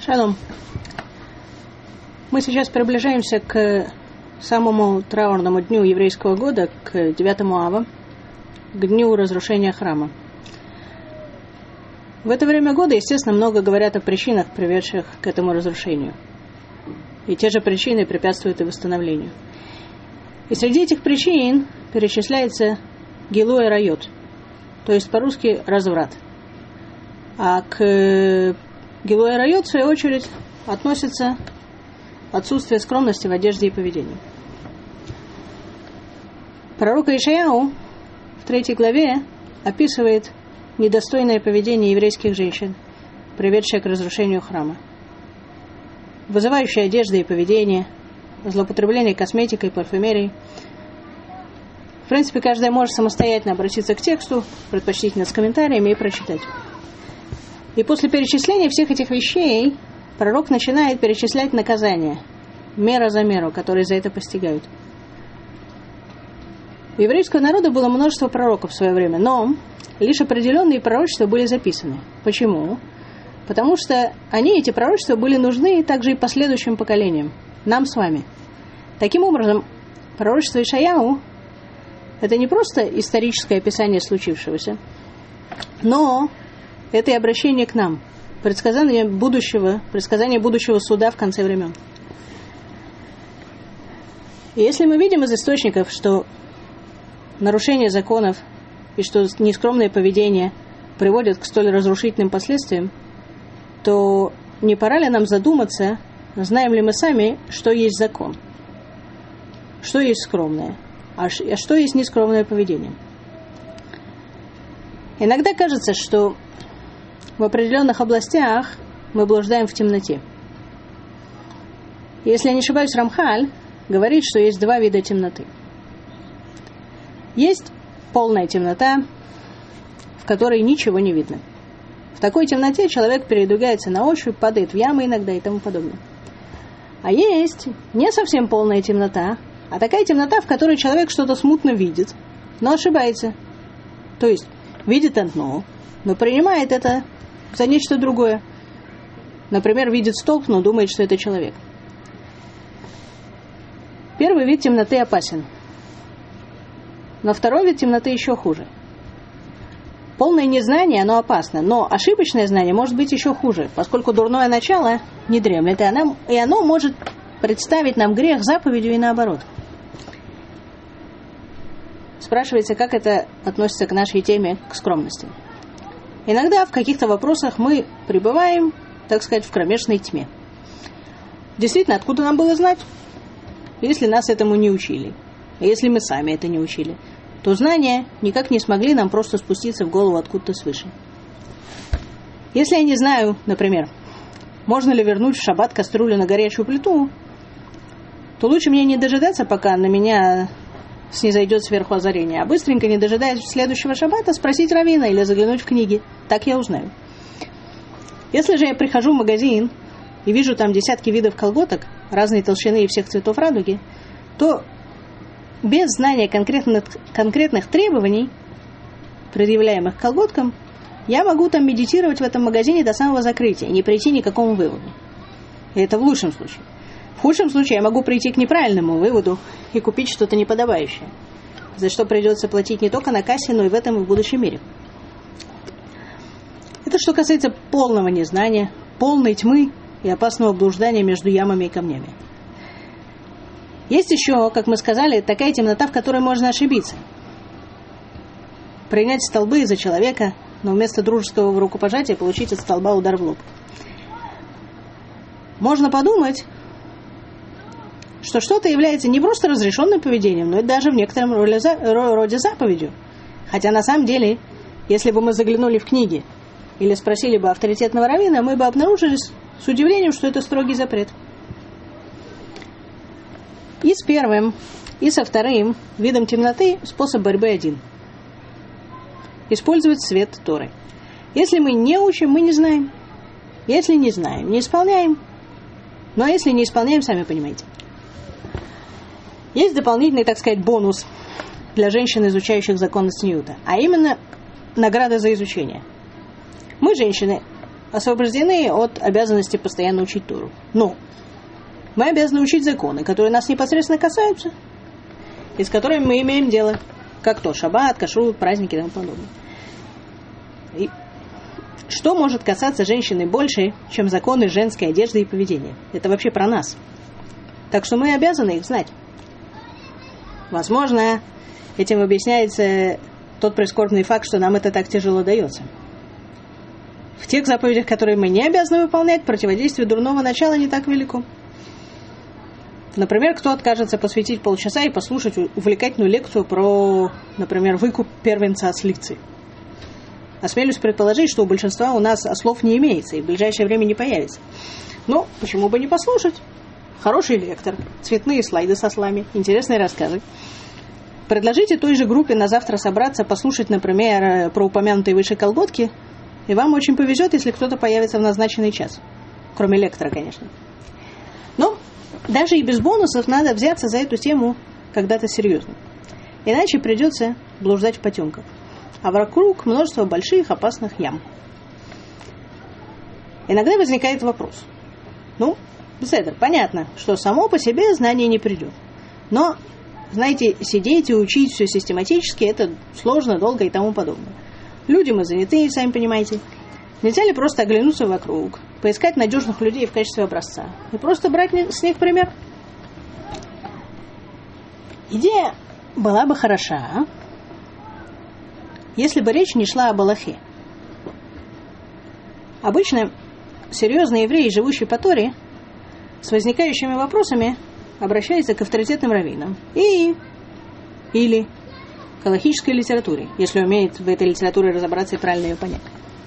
Шалом. Мы сейчас приближаемся к самому траурному дню еврейского года, к 9 ава, к дню разрушения храма. В это время года, естественно, много говорят о причинах, приведших к этому разрушению. И те же причины препятствуют и восстановлению. И среди этих причин перечисляется гилуй арайот, то есть по-русски разврат. А к гилуй арайот, в свою очередь, относится отсутствие скромности в одежде и поведении. Пророк Ишаяу в 3 главе описывает недостойное поведение еврейских женщин, приведшее к разрушению храма. Вызывающая одежда и поведение, злоупотребление косметикой, парфюмерией. В принципе, каждая может самостоятельно обратиться к тексту, предпочтительно с комментариями, и прочитать. И после перечисления всех этих вещей пророк начинает перечислять наказания, мера за меру, которые за это постигают. У еврейского народа было множество пророков в свое время, но лишь определенные пророчества были записаны. Почему? Потому что эти пророчества, были нужны также и последующим поколениям, нам с вами. Таким образом, пророчество Ишаяу – это не просто историческое описание случившегося, но это и обращение к нам, предсказание будущего суда в конце времен. И если мы видим из источников, что нарушение законов и что нескромное поведение приводит к столь разрушительным последствиям, то не пора ли нам задуматься, знаем ли мы сами, что есть закон, что есть скромное, а что есть нескромное поведение. Иногда кажется, что в определенных областях мы блуждаем в темноте. Если я не ошибаюсь, Рамхаль говорит, что есть 2 вида темноты. Есть полная темнота, в которой ничего не видно. В такой темноте человек передвигается на ощупь, падает в ямы иногда и тому подобное. А есть не совсем полная темнота, а такая темнота, в которой человек что-то смутно видит, но ошибается. То есть видит одно, но принимает это за нечто другое. Например, видит столб, но думает, что это человек. Первый вид темноты опасен. Но второй вид темноты еще хуже. Полное незнание, оно опасно, но ошибочное знание может быть еще хуже, поскольку дурное начало не дремлет, и оно может представить нам грех заповедью и наоборот. Спрашивается, как это относится к нашей теме, к скромности. Иногда в каких-то вопросах мы пребываем, так сказать, в кромешной тьме. Действительно, откуда нам было знать, если нас этому не учили? Если мы сами это не учили, то знания никак не смогли нам просто спуститься в голову откуда-то свыше. Если я не знаю, например, можно ли вернуть в шаббат кастрюлю на горячую плиту, то лучше мне не дожидаться, пока на меня снизойдет сверху озарение, а быстренько, не дожидаясь следующего шаббата, спросить раввина или заглянуть в книги. Так я узнаю. Если же я прихожу в магазин и вижу там десятки видов колготок разной толщины и всех цветов радуги, то без знания конкретных требований, предъявляемых к колготкам, я могу там медитировать в этом магазине до самого закрытия и не прийти ни к какому выводу. И это в лучшем случае. В худшем случае я могу прийти к неправильному выводу и купить что-то неподобающее, за что придется платить не только на кассе, но и в этом и в будущем мире. Это что касается полного незнания, полной тьмы и опасного блуждания между ямами и камнями. Есть еще, как мы сказали, такая темнота, в которой можно ошибиться. Принять столбы из-за человека, но вместо дружеского рукопожатия получить от столба удар в лоб. Можно подумать, что что-то является не просто разрешенным поведением, но и даже в некотором роде заповедью. Хотя на самом деле, если бы мы заглянули в книги или спросили бы авторитетного раввина, мы бы обнаружили с удивлением, что это строгий запрет. И с первым, и со вторым видом темноты способ борьбы один. Использовать свет Торы. Если мы не учим, мы не знаем. Если не знаем, не исполняем. Ну а если не исполняем, сами понимаете. Есть дополнительный, так сказать, бонус для женщин, изучающих законы Цниута, а именно награда за изучение. Мы, женщины, освобождены от обязанности постоянно учить Тору. Но мы обязаны учить законы, которые нас непосредственно касаются, и с которыми мы имеем дело, как то шаббат, кашрут, праздники и тому подобное. И что может касаться женщины больше, чем законы женской одежды и поведения? Это вообще про нас. Так что мы обязаны их знать. Возможно, этим объясняется тот прискорбный факт, что нам это так тяжело дается. В тех заповедях, которые мы не обязаны выполнять, противодействие дурного начала не так велико. Например, кто откажется посвятить полчаса и послушать увлекательную лекцию про, например, выкуп первенца ослицы? Осмелюсь предположить, что у большинства у нас ослов не имеется и в ближайшее время не появится. Но почему бы не послушать? Хороший лектор, цветные слайды с ослами, интересные рассказы. Предложите той же группе на завтра собраться, послушать, например, про упомянутые выше колготки, и вам очень повезет, если кто-то появится в назначенный час. Кроме лектора, конечно. Но даже и без бонусов надо взяться за эту тему когда-то серьезно. Иначе придется блуждать в потемках. А вокруг множество больших опасных ям. Иногда возникает вопрос. Беседер, понятно, что само по себе знание не придет. Но, знаете, сидеть и учить все систематически, это сложно, долго и тому подобное. Люди мы заняты, сами понимаете. Нельзя ли просто оглянуться вокруг, поискать надежных людей в качестве образца и просто брать с них пример? Идея была бы хороша, если бы речь не шла об Аллахе. Обычно серьезные евреи, живущие по Торе, с возникающими вопросами обращаются к авторитетным раввинам или к аллахической литературе, если умеет в этой литературе разобраться и правильно ее понять.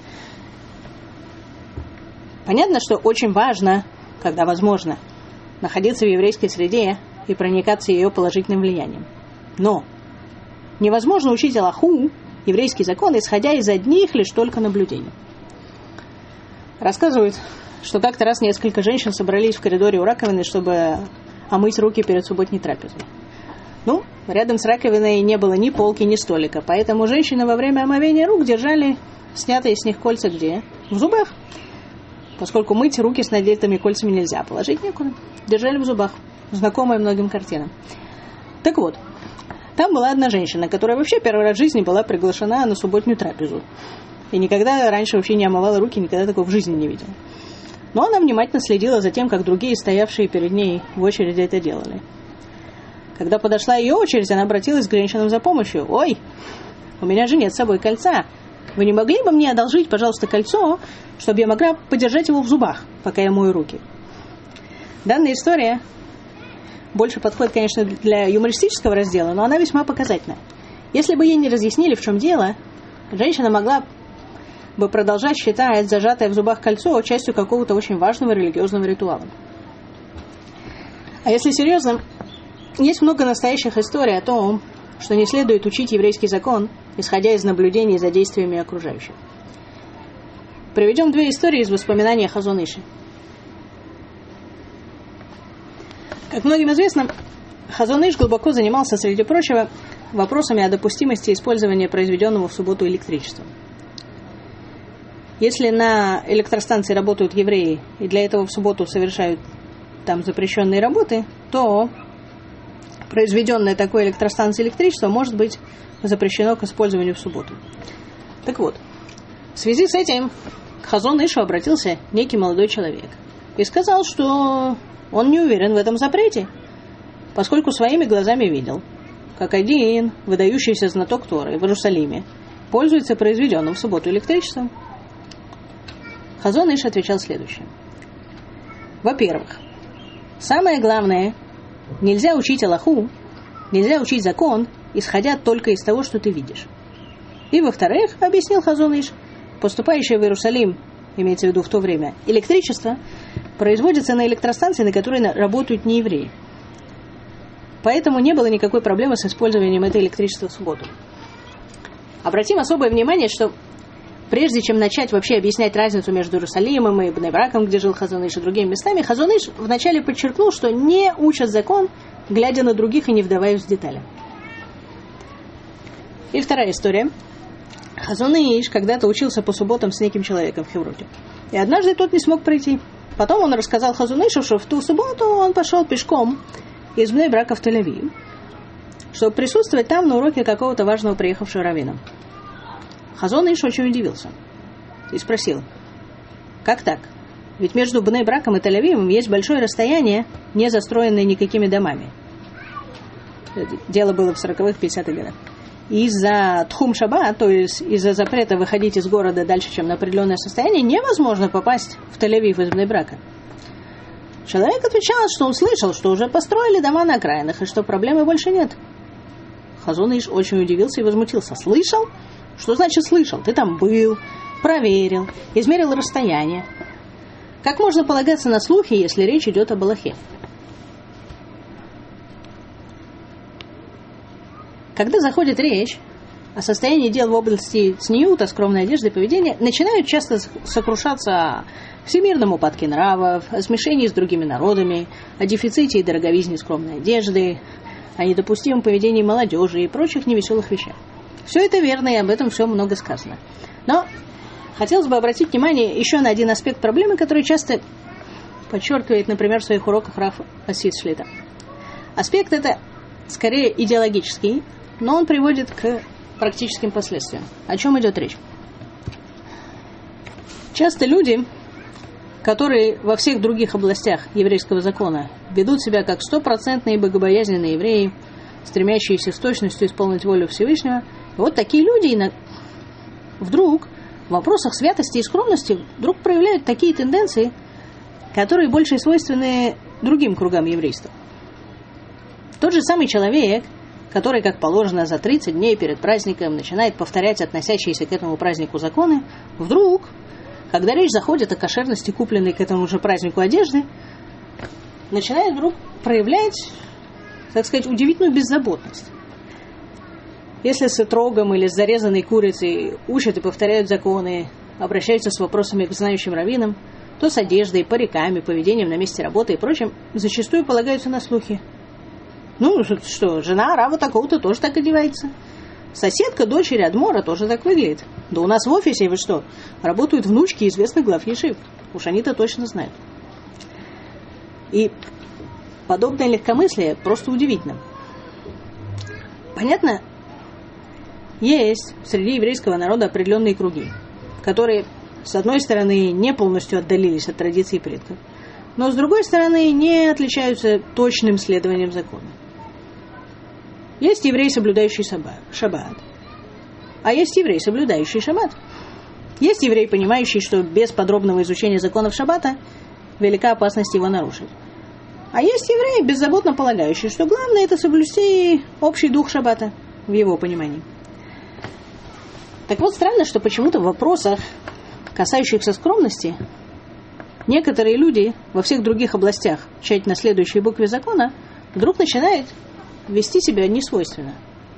Понятно, что очень важно, когда возможно, находиться в еврейской среде и проникаться ее положительным влиянием. Но невозможно учить Аллаху, еврейский закон, исходя из одних лишь только наблюдений. Рассказывают, что как-то раз несколько женщин собрались в коридоре у раковины, чтобы омыть руки перед субботней трапезой. Рядом с раковиной не было ни полки, ни столика, поэтому женщины во время омовения рук держали снятые с них кольца где? В зубах. Поскольку мыть руки с надетыми кольцами нельзя, положить некуда. Держали в зубах. Знакомая многим картинам. Так вот, там была одна женщина, которая вообще первый раз в жизни была приглашена на субботнюю трапезу. И никогда раньше вообще не омывала руки, никогда такого в жизни не видела. Но она внимательно следила за тем, как другие, стоявшие перед ней в очереди, это делали. Когда подошла ее очередь, она обратилась к женщинам за помощью. «Ой, у меня же нет с собой кольца. Вы не могли бы мне одолжить, пожалуйста, кольцо, чтобы я могла подержать его в зубах, пока я мою руки?» Данная история больше подходит, конечно, для юмористического раздела, но она весьма показательна. Если бы ей не разъяснили, в чем дело, женщина могла бы продолжать считать зажатое в зубах кольцо частью какого-то очень важного религиозного ритуала. А если серьезно, есть много настоящих историй о том, что не следует учить еврейский закон, исходя из наблюдений за действиями окружающих. Приведем две истории из воспоминаний о Хазон Ише. Как многим известно, Хазон Иш глубоко занимался, среди прочего, вопросами о допустимости использования произведенного в субботу электричества. Если на электростанции работают евреи, и для этого в субботу совершают там запрещенные работы, то произведенное такой электростанцией электричество может быть запрещено к использованию в субботу. Так вот, в связи с этим к Хазон Ишу обратился некий молодой человек и сказал, что он не уверен в этом запрете, поскольку своими глазами видел, как один выдающийся знаток Торы в Иерусалиме пользуется произведенным в субботу электричеством. Хазон Иш отвечал следующее. Во-первых, самое главное, нельзя учить Аллаху, нельзя учить закон, исходя только из того, что ты видишь. И во-вторых, объяснил Хазон Иш, поступающее в Иерусалим, имеется в виду в то время, электричество производится на электростанции, на которой работают не евреи. Поэтому не было никакой проблемы с использованием этой электричества в субботу. Обратим особое внимание, что прежде чем начать вообще объяснять разницу между Иерусалимом и Бней Браком, где жил Хазон Иш, и другими местами, Хазон Иш вначале подчеркнул, что не учат закон, глядя на других и не вдаваясь в детали. И вторая история. Хазон Иш когда-то учился по субботам с неким человеком в Хевроте. И однажды тот не смог прийти. Потом он рассказал Хазон Ишу, что в ту субботу он пошел пешком из Бней-Брака в Тель-Авив, чтобы присутствовать там на уроке какого-то важного приехавшего раввина. Хазон Иш очень удивился и спросил: как так? Ведь между Бней-Браком и Тель-Авивом есть большое расстояние, не застроенное никакими домами. Дело было в 40-х, 50-х годах. Из-за Тхум Шаба, то есть из-за запрета выходить из города дальше, чем на определенное состояние, невозможно попасть в Тель-Авив из Бней-Брака. Человек отвечал, что он слышал, что уже построили дома на окраинах, и что проблемы больше нет. Хазон Иш очень удивился и возмутился. Слышал? Что значит слышал? Ты там был, проверил, измерил расстояние. Как можно полагаться на слухи, если речь идет об Аллахе? Когда заходит речь о состоянии дел в области цниюта, скромной одежды и поведения, начинают часто сокрушаться о всемирном упадке нравов, о смешении с другими народами, о дефиците и дороговизне скромной одежды, о недопустимом поведении молодежи и прочих невеселых вещах. Все это верно, и об этом все много сказано. Но хотелось бы обратить внимание еще на один аспект проблемы, который часто подчеркивает, например, в своих уроках Рав Асид Шлита. Аспект это скорее идеологический, но он приводит к практическим последствиям. О чем идет речь? Часто люди, которые во всех других областях еврейского закона ведут себя как стопроцентные богобоязненные евреи, стремящиеся с точностью исполнить волю Всевышнего, вот такие люди вдруг в вопросах святости и скромности вдруг проявляют такие тенденции, которые больше свойственны другим кругам еврейства. Тот же самый человек, который, как положено, за 30 дней перед праздником начинает повторять относящиеся к этому празднику законы, вдруг, когда речь заходит о кошерности купленной к этому же празднику одежды, начинает вдруг проявлять, так сказать, удивительную беззаботность. Если с этрогом или с зарезанной курицей учат и повторяют законы, обращаются с вопросами к знающим раввинам, то с одеждой, париками, поведением на месте работы и прочим зачастую полагаются на слухи. Ну, что, жена Рава такого-то тоже так одевается. Соседка дочери Адмора тоже так выглядит. Да у нас в офисе, вы что, работают внучки известных глав ешив. Уж они-то точно знают. И подобное легкомыслие просто удивительно. Понятно, есть среди еврейского народа определенные круги, которые, с одной стороны, не полностью отдалились от традиций предков, но, с другой стороны, не отличаются точным следованием закона. Есть еврей, соблюдающий шаббат, а есть еврей, соблюдающий шаббат. Есть еврей, понимающий, что без подробного изучения законов шаббата велика опасность его нарушить. А есть еврей, беззаботно полагающий, что главное это соблюсти общий дух шаббата, в его понимании. Так вот, странно, что почему-то в вопросах, касающихся скромности, некоторые люди во всех других областях, тщательно следующие букве закона, вдруг начинают вести себя несвойственно.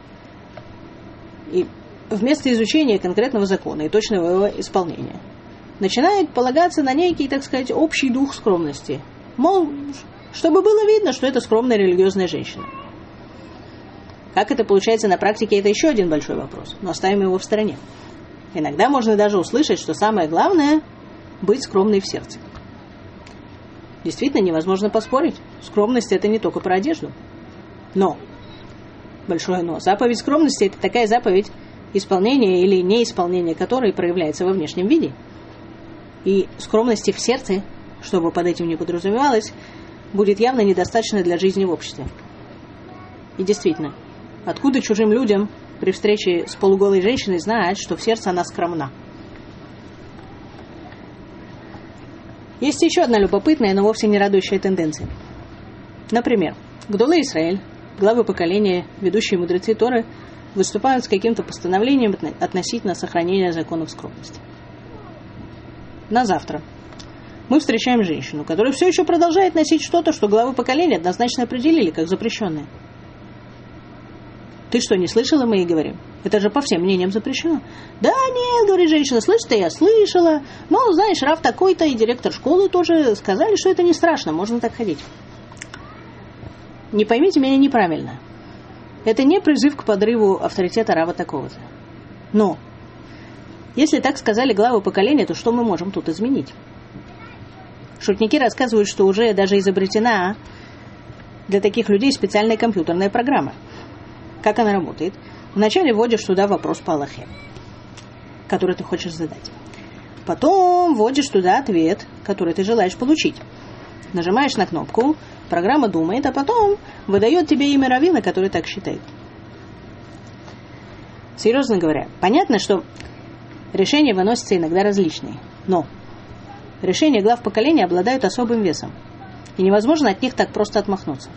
И вместо изучения конкретного закона и точного его исполнения начинают полагаться на некий, так сказать, общий дух скромности. Мол, чтобы было видно, что это скромная религиозная женщина. Как это получается на практике, это еще один большой вопрос, но оставим его в стороне. Иногда можно даже услышать, что самое главное – быть скромной в сердце. Действительно, невозможно поспорить. Скромность – это не только про одежду. Но, большое но, заповедь скромности – это такая заповедь, исполнение или неисполнение которой проявляется во внешнем виде. И скромности в сердце, чтобы под этим не подразумевалось, будет явно недостаточно для жизни в обществе. И действительно, откуда чужим людям при встрече с полуголой женщиной знать, что в сердце она скромна? Есть еще одна любопытная, но вовсе не радующая тенденция. Например, Гдолей Исраэль, главы поколения, ведущие мудрецы Торы, выступают с каким-то постановлением относительно сохранения законов скромности. На завтра мы встречаем женщину, которая все еще продолжает носить что-то, что главы поколения однозначно определили как запрещенное. Ты что, не слышала, мы ей говорим? Это же по всем мнениям запрещено. Да нет, говорит женщина, слышь-то я слышала. Но, знаешь, Рав такой-то и директор школы тоже сказали, что это не страшно, можно так ходить. Не поймите меня неправильно. Это не призыв к подрыву авторитета Рава такого-то. Но Если так сказали главы поколения, то что мы можем тут изменить? Шутники рассказывают, что уже даже изобретена для таких людей специальная компьютерная программа. Как она работает? Вначале вводишь туда вопрос по Аллахе, который ты хочешь задать. Потом вводишь туда ответ, который ты желаешь получить. Нажимаешь на кнопку, программа думает, а потом выдает тебе имя раввина, который так считает. Серьезно говоря, понятно, что решения выносятся иногда различные, но решения глав поколения обладают особым весом, и невозможно от них так просто отмахнуться.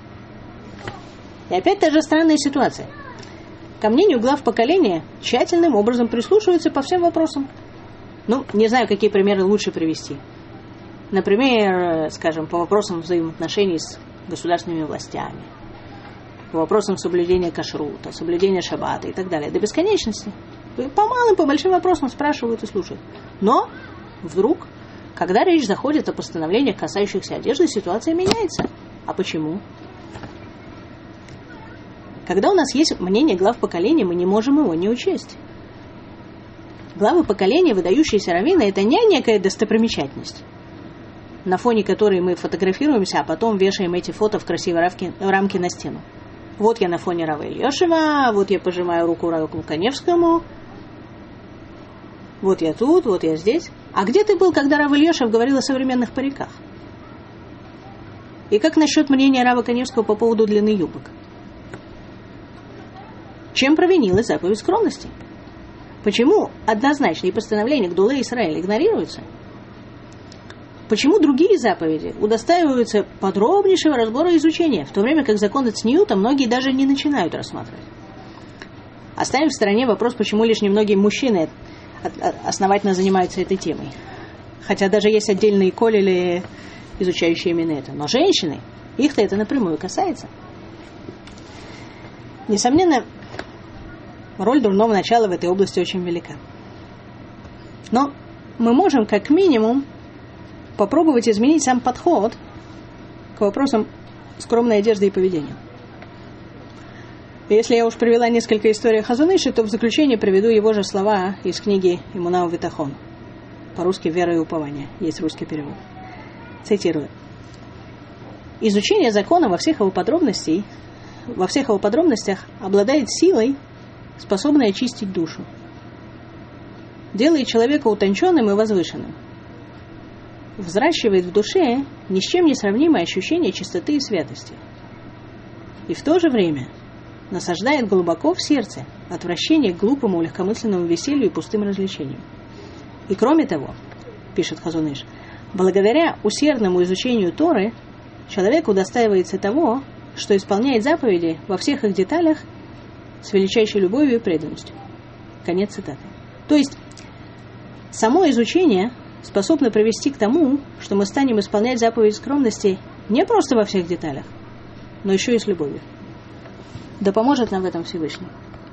И опять та же странная ситуация. Ко мнению глав поколения тщательным образом прислушиваются по всем вопросам. Ну, не знаю, какие примеры лучше привести. Например, скажем, по вопросам взаимоотношений с государственными властями, по вопросам соблюдения кашрута, соблюдения шаббата и так далее. До бесконечности. По малым, по большим вопросам спрашивают и слушают. Но вдруг, когда речь заходит о постановлениях, касающихся одежды, ситуация меняется. А почему? Когда у нас есть мнение глав поколения, мы не можем его не учесть. Главы поколения, выдающиеся раввины, это не некая достопримечательность, на фоне которой мы фотографируемся, а потом вешаем эти фото в красивой рамке на стену. Вот я на фоне Рава Ильёшева, вот я пожимаю руку Раву Каневскому, вот я тут, вот я здесь. А где ты был, когда Рав Ильёшев говорил о современных париках? И как насчет мнения Рава Каневского по поводу длины юбок? Чем провинилась заповедь скромности? Почему однозначные постановления Гдулей Исраэль игнорируются? Почему другие заповеди удостаиваются подробнейшего разбора и изучения, в то время как законы Цниута многие даже не начинают рассматривать? Оставим в стороне вопрос, почему лишь немногие мужчины основательно занимаются этой темой. Хотя даже есть отдельные колледжи, изучающие именно это. Но женщины, их-то это напрямую касается. Несомненно, роль дурного начала в этой области очень велика. Но мы можем, как минимум, попробовать изменить сам подход к вопросам скромной одежды и поведения. И если я уж привела несколько историй Хазон Иша, то в заключение приведу его же слова из книги Эмуна Увитахон. По-русски «Вера и упование». Есть русский перевод. Цитирую. «Изучение закона во всех его подробностях обладает силой, способной очистить душу, делает человека утонченным и возвышенным, взращивает в душе ни с чем не сравнимое ощущение чистоты и святости, и в то же время насаждает глубоко в сердце отвращение к глупому легкомысленному веселью и пустым развлечениям. И кроме того, пишет Хазон Иш, благодаря усердному изучению Торы человек удостаивается того, что исполняет заповеди во всех их деталях с величайшей любовью и преданностью». Конец цитаты. То есть, само изучение способно привести к тому, что мы станем исполнять заповеди скромности не просто во всех деталях, но еще и с любовью. Да поможет нам в этом Всевышний.